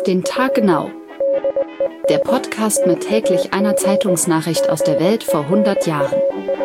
Auf den Tag genau. Der Podcast mit täglich einer Zeitungsnachricht aus der Welt vor 100 Jahren.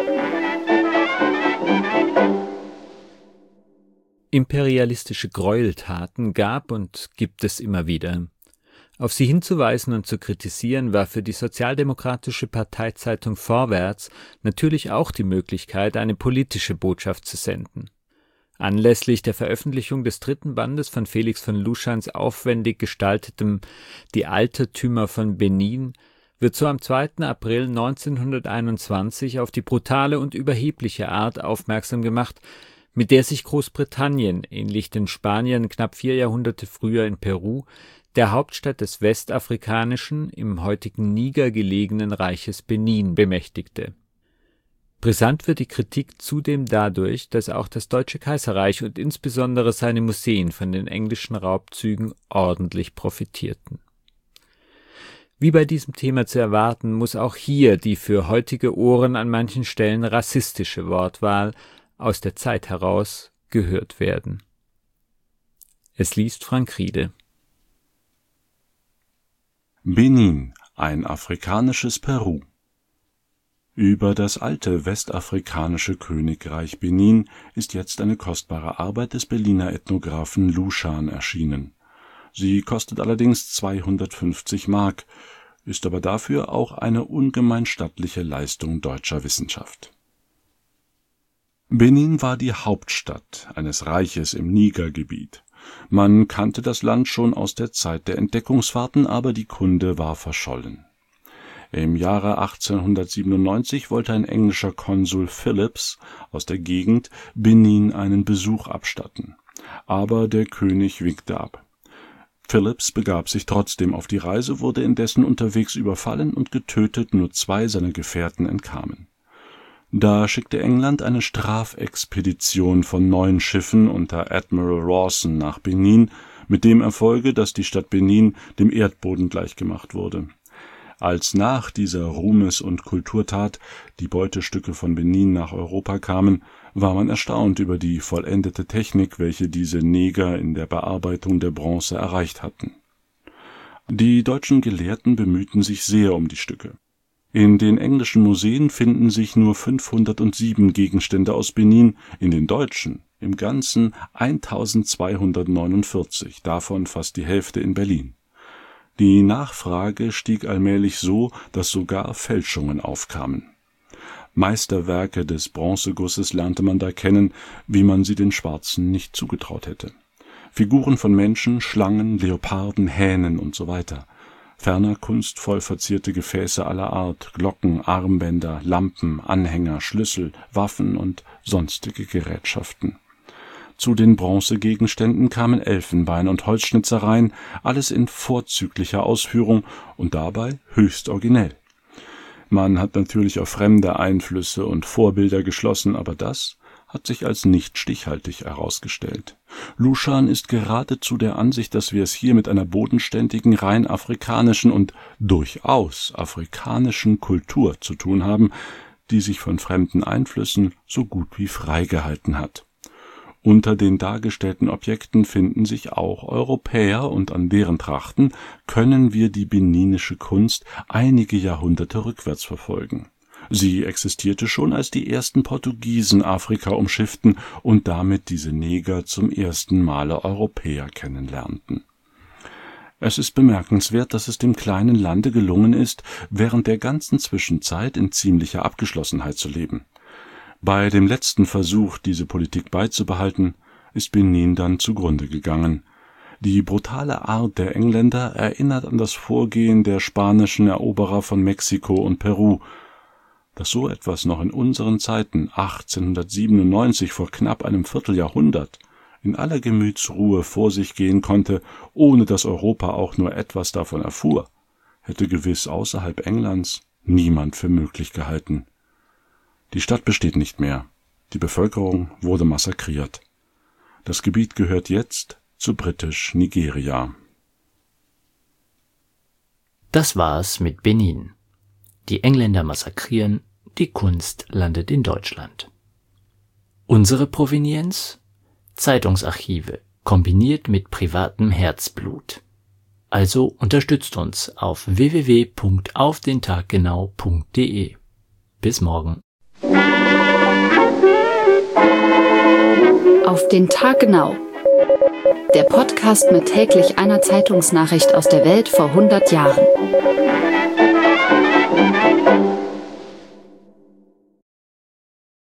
Imperialistische Gräueltaten gab und gibt es immer wieder. Auf sie hinzuweisen und zu kritisieren war für die sozialdemokratische Parteizeitung Vorwärts natürlich auch die Möglichkeit, eine politische Botschaft zu senden. Anlässlich der Veröffentlichung des 3. Bandes von Felix von Luschans aufwendig gestaltetem Die Altertümer von Benin wird so am 2. April 1921 auf die brutale und überhebliche Art aufmerksam gemacht, mit der sich Großbritannien, ähnlich den Spaniern knapp 4 Jahrhunderte früher in Peru, der Hauptstadt des westafrikanischen, im heutigen Niger gelegenen Reiches Benin bemächtigte. Brisant wird die Kritik zudem dadurch, dass auch das Deutsche Kaiserreich und insbesondere seine Museen von den englischen Raubzügen ordentlich profitierten. Wie bei diesem Thema zu erwarten, muss auch hier die für heutige Ohren an manchen Stellen rassistische Wortwahl aus der Zeit heraus gehört werden. Es liest Frank Riede. Benin, ein afrikanisches Peru. Über das alte westafrikanische Königreich Benin ist jetzt eine kostbare Arbeit des Berliner Ethnographen Luschan erschienen. Sie kostet allerdings 250 Mark, ist aber dafür auch eine ungemein stattliche Leistung deutscher Wissenschaft. Benin war die Hauptstadt eines Reiches im Nigergebiet. Man kannte das Land schon aus der Zeit der Entdeckungsfahrten, aber die Kunde war verschollen. Im Jahre 1897 wollte ein englischer Konsul Philipps aus der Gegend Benin einen Besuch abstatten. Aber der König winkte ab. Philipps begab sich trotzdem auf die Reise, wurde indessen unterwegs überfallen und getötet, nur 2 seiner Gefährten entkamen. Da schickte England eine Strafexpedition von 9 Schiffen unter Admiral Rawson nach Benin, mit dem Erfolge, dass die Stadt Benin dem Erdboden gleichgemacht wurde. Als nach dieser Ruhmes- und Kulturtat die Beutestücke von Benin nach Europa kamen, war man erstaunt über die vollendete Technik, welche diese Neger in der Bearbeitung der Bronze erreicht hatten. Die deutschen Gelehrten bemühten sich sehr um die Stücke. In den englischen Museen finden sich nur 507 Gegenstände aus Benin, in den deutschen im Ganzen 1249, davon fast die Hälfte in Berlin. Die Nachfrage stieg allmählich so, dass sogar Fälschungen aufkamen. Meisterwerke des Bronzegusses lernte man da kennen, wie man sie den Schwarzen nicht zugetraut hätte. Figuren von Menschen, Schlangen, Leoparden, Hähnen usw. Ferner kunstvoll verzierte Gefäße aller Art, Glocken, Armbänder, Lampen, Anhänger, Schlüssel, Waffen und sonstige Gerätschaften. Zu den Bronzegegenständen kamen Elfenbein und Holzschnitzereien, alles in vorzüglicher Ausführung und dabei höchst originell. Man hat natürlich auf fremde Einflüsse und Vorbilder geschlossen, aber das hat sich als nicht stichhaltig herausgestellt. Luschan ist geradezu der Ansicht, dass wir es hier mit einer bodenständigen, rein afrikanischen und durchaus afrikanischen Kultur zu tun haben, die sich von fremden Einflüssen so gut wie frei gehalten hat. Unter den dargestellten Objekten finden sich auch Europäer, und an deren Trachten können wir die beninische Kunst einige Jahrhunderte rückwärts verfolgen. Sie existierte schon, als die ersten Portugiesen Afrika umschifften und damit diese Neger zum ersten Male Europäer kennenlernten. Es ist bemerkenswert, dass es dem kleinen Lande gelungen ist, während der ganzen Zwischenzeit in ziemlicher Abgeschlossenheit zu leben. Bei dem letzten Versuch, diese Politik beizubehalten, ist Benin dann zugrunde gegangen. Die brutale Art der Engländer erinnert an das Vorgehen der spanischen Eroberer von Mexiko und Peru. Dass so etwas noch in unseren Zeiten 1897, vor knapp einem Vierteljahrhundert, in aller Gemütsruhe vor sich gehen konnte, ohne dass Europa auch nur etwas davon erfuhr, hätte gewiss außerhalb Englands niemand für möglich gehalten. Die Stadt besteht nicht mehr. Die Bevölkerung wurde massakriert. Das Gebiet gehört jetzt zu Britisch-Nigeria. Das war's mit Benin. Die Engländer massakrieren, die Kunst landet in Deutschland. Unsere Provenienz? Zeitungsarchive, kombiniert mit privatem Herzblut. Also unterstützt uns auf www.aufdentaggenau.de. Bis morgen. Auf den Tag genau. Der Podcast mit täglich einer Zeitungsnachricht aus der Welt vor 100 Jahren.